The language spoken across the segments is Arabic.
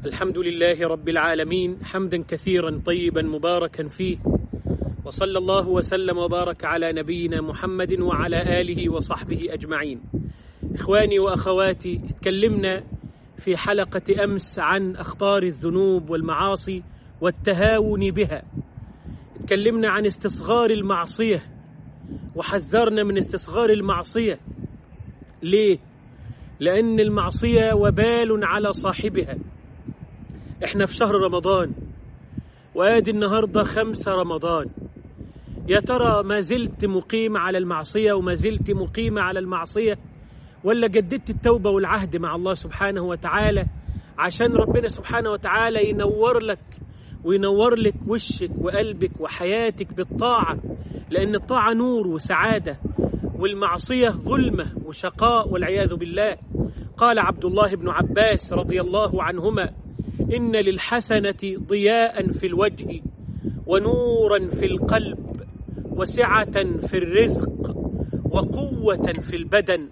الحمد لله رب العالمين حمدا كثيرا طيبا مباركا فيه، وصلى الله وسلم وبارك على نبينا محمد وعلى آله وصحبه أجمعين. إخواني وأخواتي، اتكلمنا في حلقة أمس عن أخطار الذنوب والمعاصي والتهاون بها. اتكلمنا عن استصغار المعصية وحذرنا من استصغار المعصية. ليه؟ لأن المعصية وبال على صاحبها. احنا في شهر رمضان، وادي النهاردة 5 رمضان. يا ترى ما زلت مقيم على المعصية وما زلت مقيمة على المعصية، ولا جددت التوبة والعهد مع الله سبحانه وتعالى عشان ربنا سبحانه وتعالى ينور لك وينور لك وشك وقلبك وحياتك بالطاعة، لأن الطاعة نور وسعادة، والمعصية ظلمة وشقاء والعياذ بالله. قال عبد الله بن عباس رضي الله عنهما: إن للحسنة ضياء في الوجه ونورا في القلب وسعة في الرزق وقوة في البدن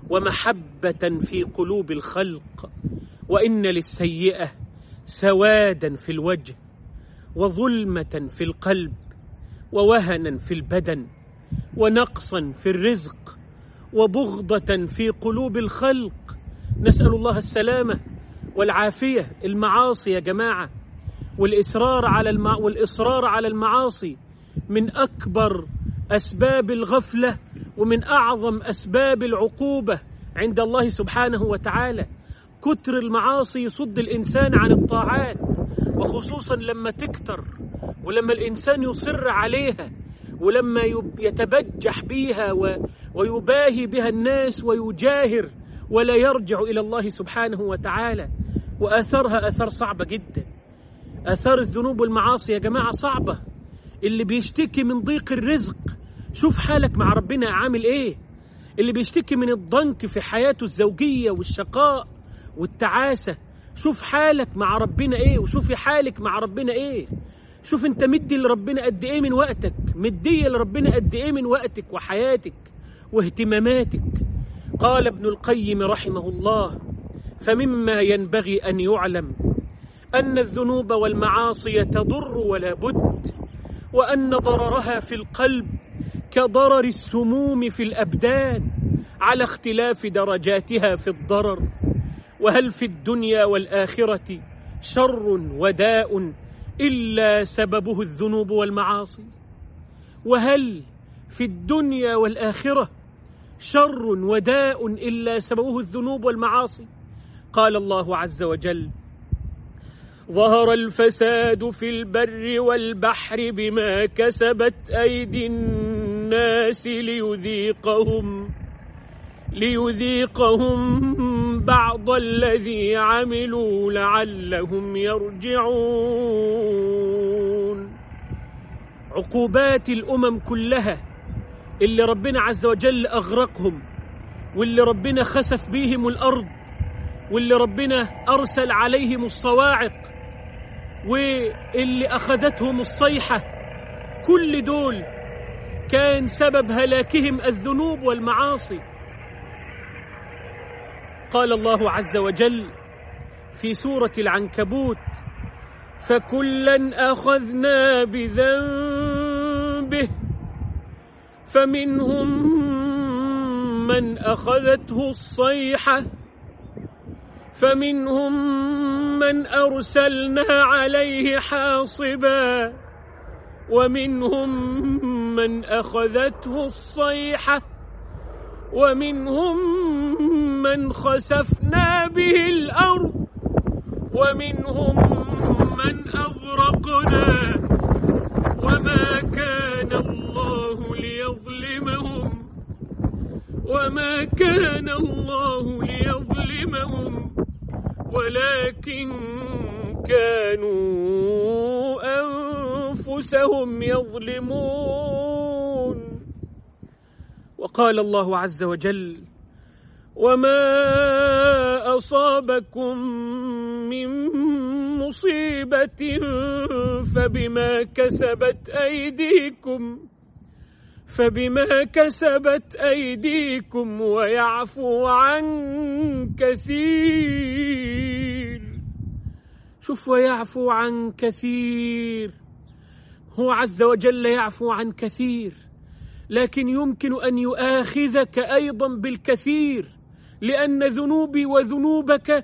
ومحبة في قلوب الخلق، وإن للسيئة سوادا في الوجه وظلمة في القلب ووهنا في البدن ونقصا في الرزق وبغضة في قلوب الخلق. نسأل الله السلامة والعافية. المعاصي يا جماعة والإصرار على المعاصي من أكبر أسباب الغفلة ومن أعظم أسباب العقوبة عند الله سبحانه وتعالى. كتر المعاصي يصد الإنسان عن الطاعات، وخصوصا لما تكتر ولما الإنسان يصر عليها ولما يتبجح بيها ويباهي بها الناس ويجاهر ولا يرجع إلى الله سبحانه وتعالى. وآثارها آثار صعبة جدا. آثار الذنوب والمعاصي يا جماعة صعبة. اللي بيشتكي من ضيق الرزق، شوف حالك مع ربنا عامل ايه. اللي بيشتكي من الضنك في حياته الزوجية والشقاء والتعاسة، شوف حالك مع ربنا ايه وشوفي حالك مع ربنا ايه. شوف انت مدي لربنا قد ايه من وقتك، مدية لربنا قد ايه من وقتك وحياتك واهتماماتك. قال ابن القيم رحمه الله: فمما ينبغي أن يعلم أن الذنوب والمعاصي تضر ولا بد، وأن ضررها في القلب كضرر السموم في الأبدان على اختلاف درجاتها في الضرر. وهل في الدنيا والآخرة شر وداء إلا سببه الذنوب والمعاصي؟ وهل في الدنيا والآخرة شر وداء إلا سببه الذنوب والمعاصي؟ قال الله عز وجل: ظهر الفساد في البر والبحر بما كسبت أيدي الناس ليذيقهم بعض الذي عملوا لعلهم يرجعون. عقوبات الأمم كلها اللي ربنا عز وجل أغرقهم، واللي ربنا خسف بيهم الأرض، واللي ربنا أرسل عليهم الصواعق، واللي أخذتهم الصيحة، كل دول كان سبب هلاكهم الذنوب والمعاصي. قال الله عز وجل في سورة العنكبوت: فكلا أخذنا بذنبه فمنهم من أخذته الصيحة فمنهم من أرسلنا عليه حاصبا ومنهم من أخذته الصيحة ومنهم من خسفنا به الأرض ومنهم من أغرقنا وما كان الله ليظلمهم ولكن كانوا أنفسهم يظلمون. وقال الله عز وجل: وما أصابكم من مصيبة فبما كسبت أيديكم ويعفو عن كثير. شوف، ويعفو عن كثير. هو عز وجل يعفو عن كثير، لكن يمكن أن يؤاخذك أيضا بالكثير، لأن ذنوبي وذنوبك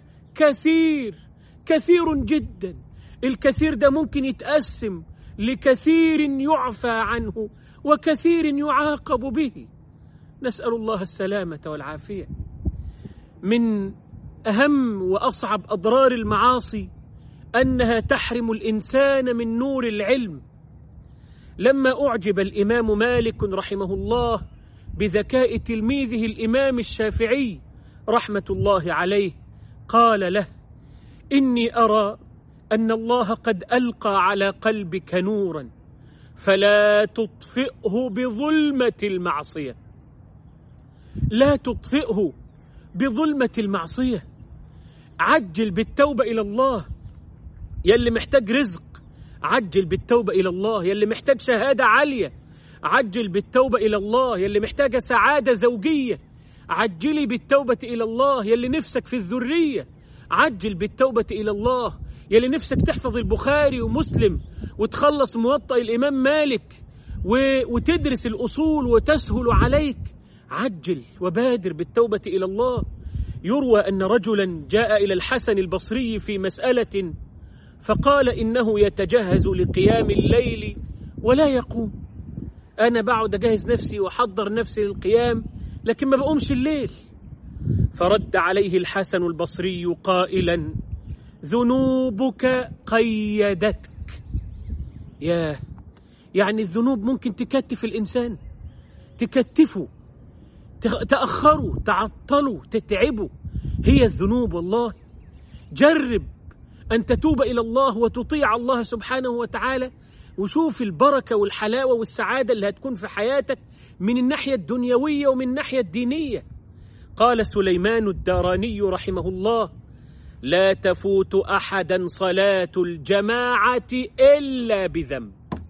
كثير جدا. الكثير ده ممكن يتقسم لكثير يعفى عنه وكثير يعاقب به. نسأل الله السلامة والعافية. من أهم وأصعب أضرار المعاصي أنها تحرم الإنسان من نور العلم. لما أعجب الإمام مالك رحمه الله بذكاء تلميذه الإمام الشافعي رحمة الله عليه، قال له: إني أرى أن الله قد ألقى على قلبك نورا، فلا تطفئه بظلمة المعصية. لا تطفئه بظلمة المعصية. عجل بالتوبة إلى الله. يلي محتاج رزق عجل بالتوبة إلى الله. يلي محتاج شهادة عالية عجل بالتوبة إلى الله. يلي محتاج سعادة زوجية عجلي بالتوبة إلى الله. يلي نفسك في الذرية عجل بالتوبة إلى الله. يلي نفسك تحفظ البخاري ومسلم وتخلص موطأ الإمام مالك وتدرس الأصول وتسهل عليك، عجل وبادر بالتوبة إلى الله. يروى أن رجلا جاء إلى الحسن البصري في مسألة فقال: إنه يتجهز لقيام الليل ولا يقوم. أنا بقعد أجهز نفسي وأحضر نفسي للقيام لكن ما بقومش الليل. فرد عليه الحسن البصري قائلا: ذنوبك قيدتك. يعني الذنوب ممكن تكتف الإنسان، تكتفه، تأخره، تعطله، تتعبه. هي الذنوب والله. جرب أن تتوب إلى الله وتطيع الله سبحانه وتعالى، وشوف البركة والحلاوة والسعادة اللي هتكون في حياتك من الناحية الدنيوية ومن الناحية الدينية. قال سليمان الداراني رحمه الله: لا تفوت أحدا صلاة الجماعة إلا بذنب.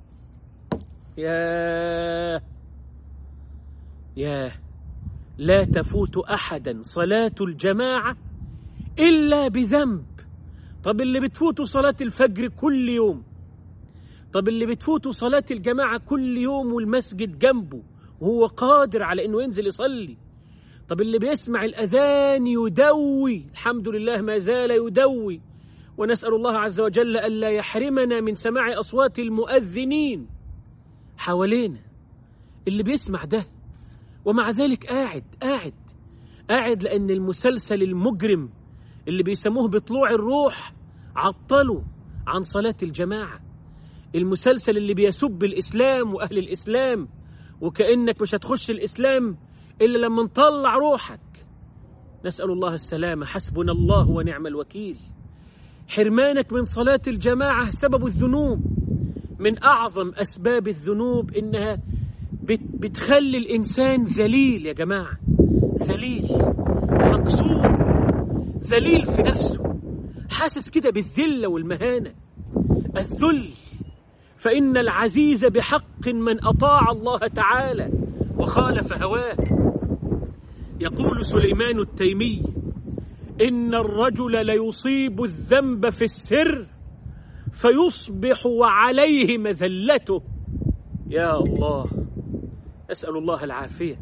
لا تفوت أحدا صلاة الجماعة إلا بذنب. طب اللي بتفوتوا صلاة الفجر كل يوم، طب اللي بتفوتوا صلاة الجماعة كل يوم والمسجد جنبه وهو قادر على أنه ينزل يصلي، طب اللي بيسمع الأذان يدوي، الحمد لله ما زال يدوي، ونسأل الله عز وجل ألا يحرمنا من سماع أصوات المؤذنين حوالينا، اللي بيسمع ده ومع ذلك قاعد لأن المسلسل المجرم اللي بيسموه بطلوع الروح عطلوا عن صلاة الجماعة. المسلسل اللي بيسب الإسلام وأهل الإسلام وكأنك مش هتخش الإسلام إلا لما نطلع روحك. نسأل الله السلامة. حسبنا الله ونعم الوكيل. حرمانك من صلاة الجماعة سبب الذنوب. من أعظم أسباب الذنوب إنها بتخلي الإنسان ذليل. يا جماعة ذليل، مكسور، ذليل في نفسه، حاسس كده بالذلة والمهانة. الذل، فإن العزيز بحق من أطاع الله تعالى وخالف هواه. يقول سليمان التيمي: إن الرجل ليصيب الذنب في السر فيصبح وعليه مذلته. يا الله، أسأل الله العافية.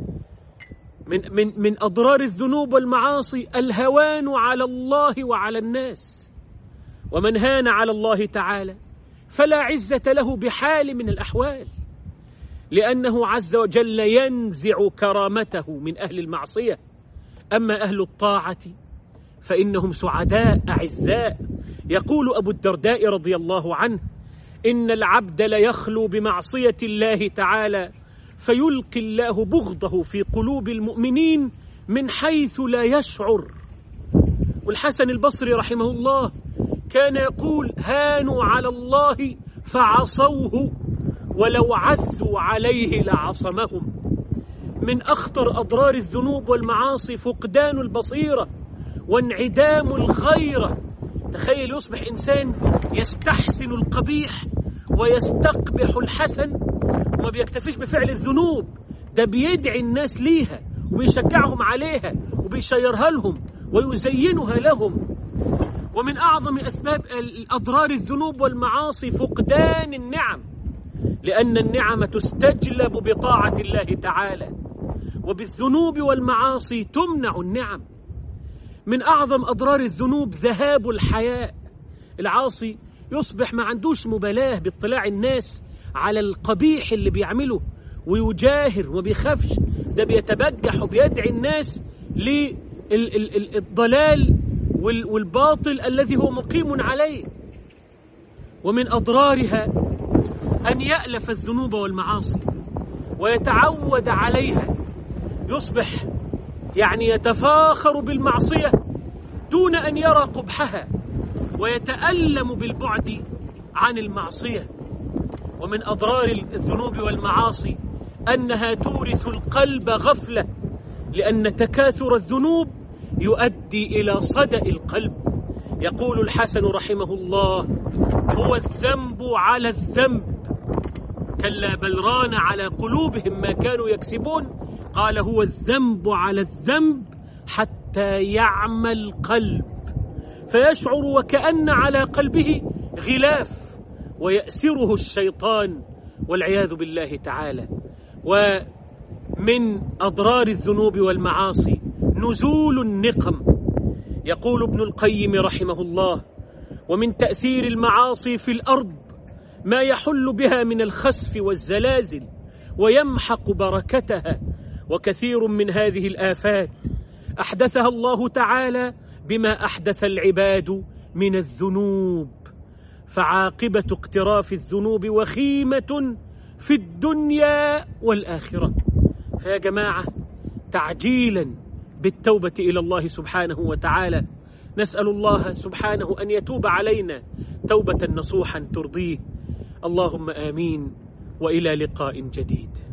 من أضرار الذنوب والمعاصي الهوان على الله وعلى الناس. ومن هان على الله تعالى فلا عزة له بحال من الأحوال، لأنه عز وجل ينزع كرامته من أهل المعصية. أما أهل الطاعة فإنهم سعداء أعزاء. يقول أبو الدرداء رضي الله عنه: إن العبد ليخلو بمعصية الله تعالى فيلقي الله بغضه في قلوب المؤمنين من حيث لا يشعر. والحسن البصري رحمه الله كان يقول: هانوا على الله فعصوه ولو عزوا عليه لعصمهم. من أخطر أضرار الذنوب والمعاصي فقدان البصيرة وانعدام الغيرة. تخيل يصبح إنسان يستحسن القبيح ويستقبح الحسن وما بيكتفيش بفعل الذنوب، ده بيدعي الناس ليها وبيشجعهم عليها وبيشيرها لهم ويزينها لهم. ومن أعظم أسباب أضرار الذنوب والمعاصي فقدان النعم، لأن النعم تستجلب بطاعة الله تعالى، وبالذنوب والمعاصي تمنع النعم. من أعظم أضرار الذنوب ذهاب الحياء. العاصي يصبح ما عندوش مبالاة باطلاع الناس على القبيح اللي بيعمله، ويجاهر وما بيخافش، ده بيتبجح وبيدعي الناس للضلال والباطل الذي هو مقيم عليه. ومن أضرارها أن يألف الذنوب والمعاصي ويتعود عليها، يصبح يتفاخر بالمعصية دون أن يرى قبحها، ويتألم بالبعد عن المعصية. ومن أضرار الذنوب والمعاصي أنها تورث القلب غفلة، لأن تكاثر الذنوب يؤدي إلى صدأ القلب. يقول الحسن رحمه الله: هو الذنب على الذنب، كلا بل ران على قلوبهم ما كانوا يكسبون. قال: هو الذنب على الذنب حتى يعمى القلب، فيشعر وكأن على قلبه غلاف، ويأسره الشيطان والعياذ بالله تعالى. ومن أضرار الذنوب والمعاصي نزول النقم. يقول ابن القيم رحمه الله: ومن تأثير المعاصي في الأرض ما يحل بها من الخسف والزلازل ويمحق بركتها. وكثير من هذه الآفات أحدثها الله تعالى بما أحدث العباد من الذنوب، فعاقبة اقتراف الذنوب وخيمة في الدنيا والآخرة. فيا جماعة، تعجيلا بالتوبة إلى الله سبحانه وتعالى، نسأل الله سبحانه أن يتوب علينا توبة نصوحا ترضيه. اللهم آمين، وإلى لقاء جديد.